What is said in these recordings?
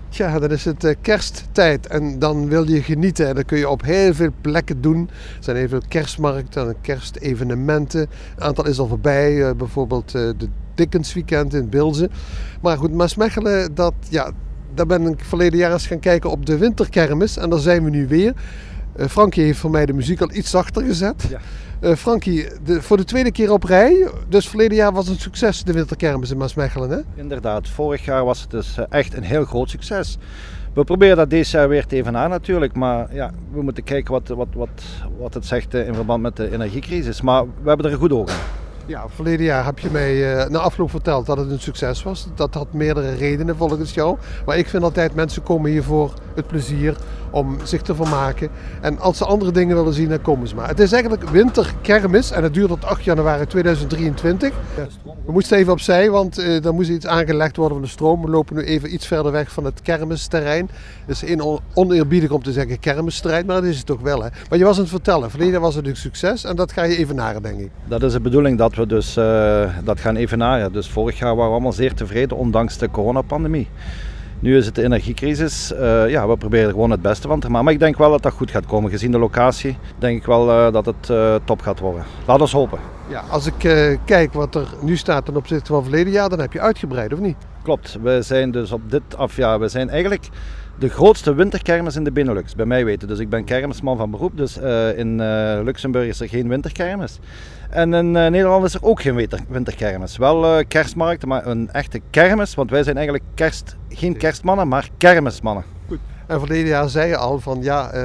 Tja, dan is het kersttijd en dan wil je genieten. En dat kun je op heel veel plekken doen. Er zijn heel veel kerstmarkten en kerstevenementen. Een aantal is al voorbij, bijvoorbeeld de Dickensweekend in Bilze. Maar goed, Maasmechelen, daar ben ik verleden jaar eens gaan kijken op de winterkermis. En daar zijn we nu weer. Frankie heeft voor mij de muziek al iets zachter gezet. Ja. Frankie, voor de tweede keer op rij. Dus verleden jaar was het een succes, de winterkermis in Maasmechelen, hè? Inderdaad, vorig jaar was het dus echt een heel groot succes. We proberen dat deze jaar weer te evenaren natuurlijk, maar ja, we moeten kijken wat het zegt in verband met de energiecrisis. Maar we hebben er een goed oog in. Ja, verleden jaar heb je mij na afloop verteld dat het een succes was. Dat had meerdere redenen volgens jou. Maar ik vind altijd, mensen komen hier voor het plezier, om zich te vermaken. En als ze andere dingen willen zien, dan komen ze maar. Het is eigenlijk winterkermis en het duurt tot 8 januari 2023. We moesten even opzij, want er moest iets aangelegd worden van de stroom. We lopen nu even iets verder weg van het kermisterrein. Het is oneerbiedig om te zeggen kermisterrein, maar dat is het toch wel. Hè? Maar je was aan het vertellen, verleden jaar was het een succes en dat ga je evenaren, denk ik. Dat is de bedoeling, dat we dus dat gaan evenaren. Dus vorig jaar waren we allemaal zeer tevreden, ondanks de coronapandemie. Nu is het de energiecrisis. We proberen er gewoon het beste van te maken. Maar ik denk wel dat dat goed gaat komen. Gezien de locatie denk ik wel dat het top gaat worden. Laat ons hopen. Ja, als ik kijk wat er nu staat ten opzichte van verleden jaar, dan heb je uitgebreid, of niet? Klopt. We zijn dus op dit afjaar, we zijn eigenlijk de grootste winterkermis in de Benelux, bij mij weten. Dus ik ben kermisman van beroep, dus in Luxemburg is er geen winterkermis. En in Nederland is er ook geen winterkermis. Wel kerstmarkten, maar een echte kermis, want wij zijn eigenlijk geen kerstmannen, maar kermismannen. Goed. En verleden jaar zei je al van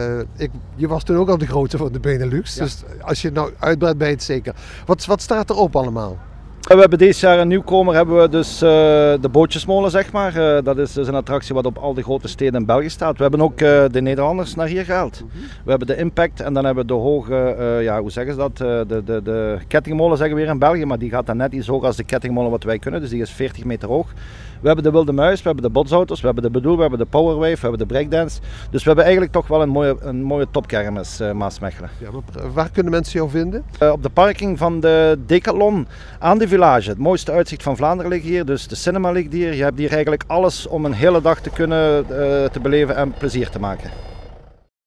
je was toen ook al de grootste van de Benelux, ja. Dus als je het nou uitbreidt ben je het zeker. Wat staat erop allemaal? We hebben deze jaar een nieuwkomer, hebben we dus de bootjesmolen, zeg maar. Dat is dus een attractie wat op al de grote steden in België staat. We hebben ook de Nederlanders naar hier gehaald. We hebben de Impact en dan hebben we de hoge, hoe zeggen ze dat, de kettingmolen zeggen we weer in België, maar die gaat dan net iets hoger als de kettingmolen wat wij kunnen, dus die is 40 meter hoog. We hebben de Wilde Muis, we hebben de botsauto's, we hebben de Bedoel, we hebben de Powerwave, we hebben de breakdance. Dus we hebben eigenlijk toch wel een mooie topkermis, Maasmechelen. Ja, waar kunnen mensen jou vinden? Op de parking van de Decathlon aan de Village. Het mooiste uitzicht van Vlaanderen ligt hier, dus de cinema ligt hier. Je hebt hier eigenlijk alles om een hele dag te kunnen te beleven en plezier te maken.